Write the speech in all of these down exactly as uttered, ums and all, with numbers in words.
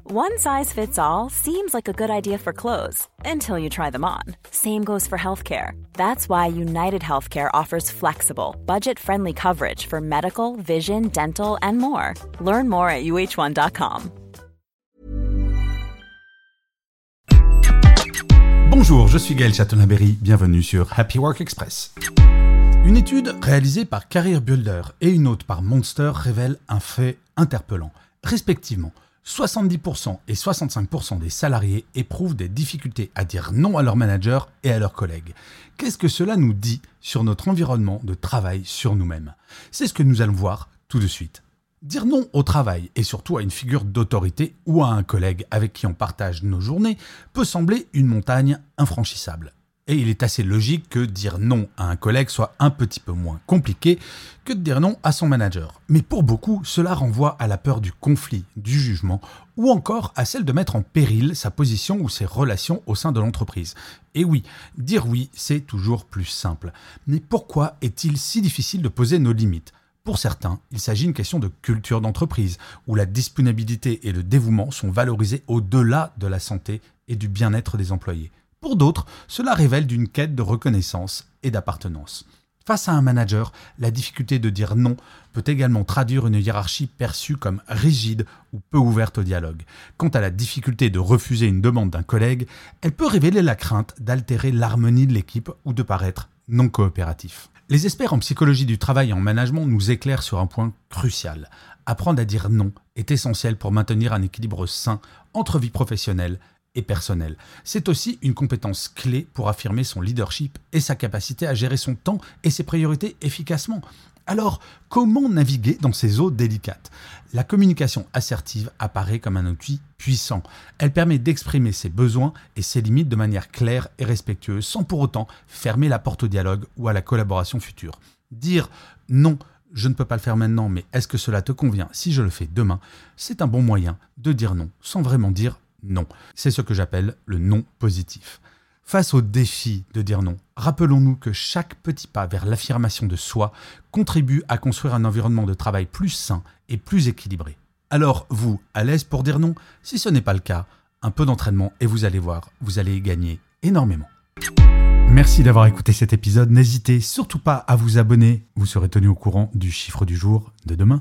One size fits all seems like a good idea for clothes until you try them on. Same goes for healthcare. That's why United Healthcare offers flexible, budget-friendly coverage for medical, vision, dental, and more. Learn more at U H one dot com. Bonjour, je suis Gaël Chatonaberry, bienvenue sur Happy Work Express. Une étude réalisée par Career Builder et une autre par Monster révèle un fait interpellant. Respectivement, soixante-dix pour cent et soixante-cinq pour cent des salariés éprouvent des difficultés à dire non à leur manager et à leurs collègues. Qu'est-ce que cela nous dit sur notre environnement de travail, sur nous-mêmes ? C'est ce que nous allons voir tout de suite. Dire non au travail et surtout à une figure d'autorité ou à un collègue avec qui on partage nos journées peut sembler une montagne infranchissable. Et il est assez logique que dire non à un collègue soit un petit peu moins compliqué que de dire non à son manager. Mais pour beaucoup, cela renvoie à la peur du conflit, du jugement, ou encore à celle de mettre en péril sa position ou ses relations au sein de l'entreprise. Et oui, dire oui, c'est toujours plus simple. Mais pourquoi est-il si difficile de poser nos limites ? Pour certains, il s'agit d'une question de culture d'entreprise, où la disponibilité et le dévouement sont valorisés au-delà de la santé et du bien-être des employés. Pour d'autres, cela révèle d'une quête de reconnaissance et d'appartenance. Face à un manager, la difficulté de dire non peut également traduire une hiérarchie perçue comme rigide ou peu ouverte au dialogue. Quant à la difficulté de refuser une demande d'un collègue, elle peut révéler la crainte d'altérer l'harmonie de l'équipe ou de paraître non coopératif. Les experts en psychologie du travail et en management nous éclairent sur un point crucial. Apprendre à dire non est essentiel pour maintenir un équilibre sain entre vie professionnelle et personnel. C'est aussi une compétence clé pour affirmer son leadership et sa capacité à gérer son temps et ses priorités efficacement. Alors, comment naviguer dans ces eaux délicates ? La communication assertive apparaît comme un outil puissant. Elle permet d'exprimer ses besoins et ses limites de manière claire et respectueuse, sans pour autant fermer la porte au dialogue ou à la collaboration future. Dire « non », je ne peux pas le faire maintenant, mais est-ce que cela te convient si je le fais demain ? C'est un bon moyen de dire non, sans vraiment dire non. C'est ce que j'appelle le non positif. Face au défi de dire non, rappelons-nous que chaque petit pas vers l'affirmation de soi contribue à construire un environnement de travail plus sain et plus équilibré. Alors, vous, à l'aise pour dire non ? Si ce n'est pas le cas, un peu d'entraînement et vous allez voir, vous allez y gagner énormément. Merci d'avoir écouté cet épisode. N'hésitez surtout pas à vous abonner. Vous serez tenu au courant du chiffre du jour de demain.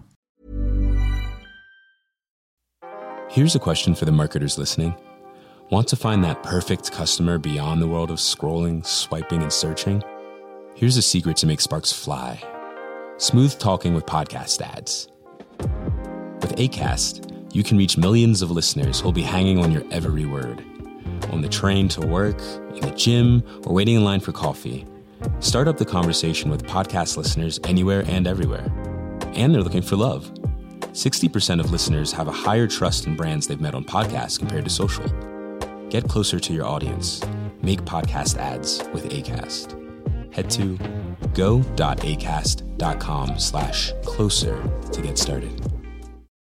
Here's a question for the marketers listening. Want to find that perfect customer beyond the world of scrolling, swiping, and searching? Here's a secret to make sparks fly. Smooth talking with podcast ads. With Acast, you can reach millions of listeners who'll be hanging on your every word. On the train to work, in the gym, or waiting in line for coffee. Start up the conversation with podcast listeners anywhere and everywhere. And they're looking for love. sixty percent of listeners have a higher trust in brands they've met on podcasts compared to social. Get closer to your audience. Make podcast ads with Acast. Head to go.acast.com slash closer to get started.